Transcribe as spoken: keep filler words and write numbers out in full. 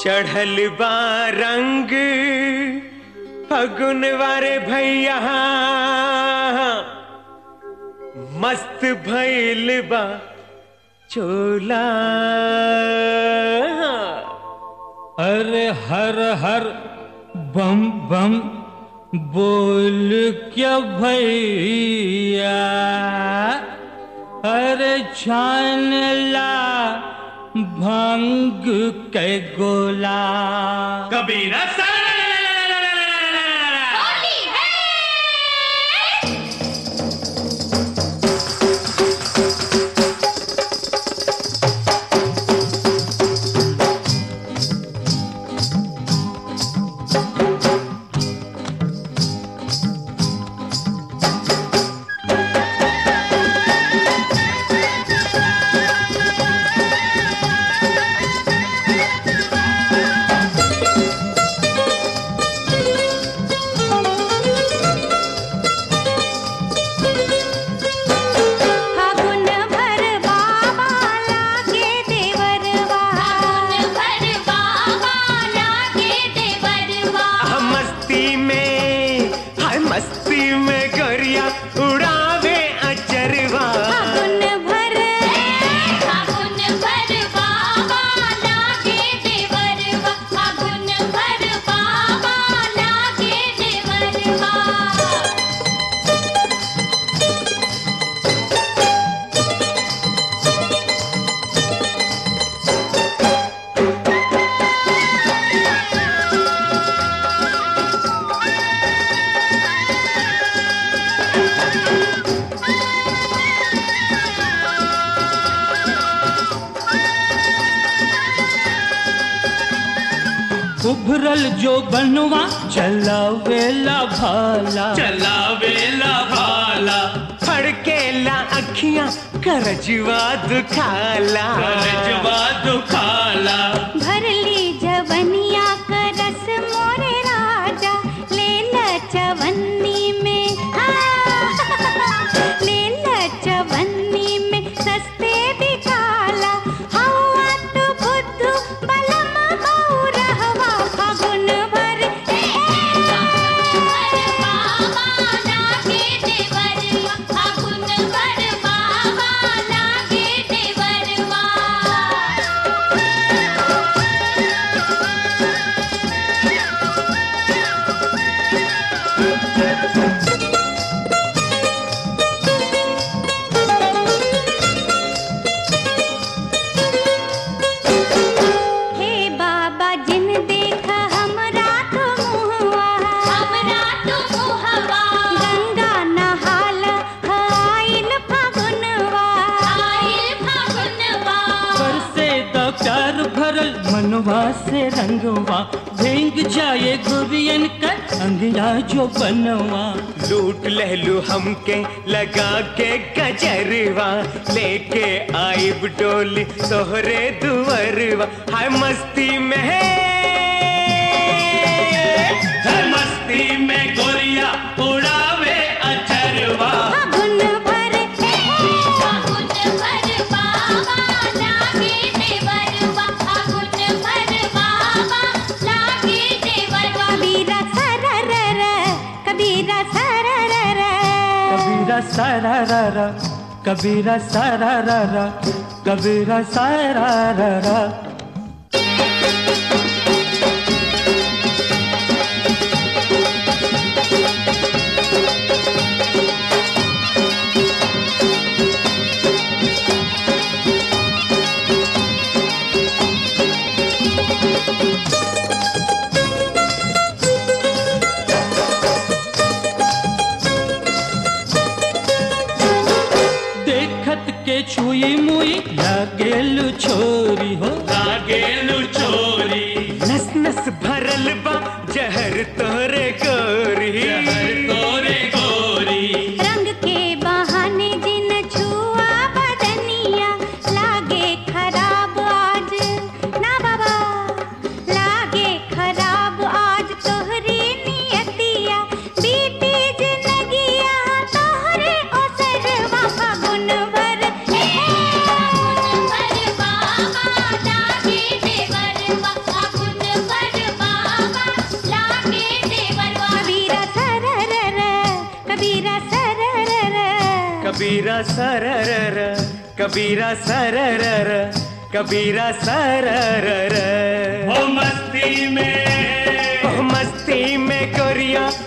चढ़ल बा रंग फगुन वारे भैया, मस्त भइल बा चोला। अरे हर हर बम बम बोल क्या भैया, अरे छान ला भंग के गोला। कबीरा उभरल जो बनवा चलावेला भाला, चलावेला भाला। फड़केला अखियां करजवा दुखाला, करजवा दुखाला। भरली जवनिया का रस मोरे राजा, ले ल चवन्नी में, ले ल चवन्नी में सस्ते बिकाला। हवा तो बुद्धू बलम बहुरहवा, फागुन भर बाबा लागे देवरवा, फागुन भर बाबा लागे देवरवा। हे बाबा जिन देखा हमरा तो मुहवा, हमरा तो मुहवा। गंगा नहाला आइल फागुनवा, आइल फागुनवा। बरसे द प्यार भरल मनवा से रंगवा, भेंग जाए गुरियन कर अंगिया जो बनवा। लूट लहलू हमके लगा के गजरवा, लेके आइब डोली तोहरे दुवरवा। हाय मस्ती में है, हाय मस्ती में गोरिया उड़ावे अचरवा। फागुन भर फागुन भर बाबा लागे देवरवा, फागुन भर बाबा लागे देवरवा। कबीरा सररर, कबीरा सररर, कबीरा सारा कबीरा सारा कबीरा सारा। के छुई मुई लागेलु छोरी हो, लागेलु छोरी। नस नस भरल बा जहर तोरे गोरी, जहर तोरे गोरी। रंग के बहाने जिन छुआ बदनिया, लागे खराब आज ना बाबा, लागे खराब आज तोहरी नियतिया। बीती जिंदगिया तोहरे ओसरवा, फागुन भर फागुन भर बाबा कबीरा सररर कबीरा सररर कबीरा सररर। हो मस्ती में ओ मस्ती में गोरिया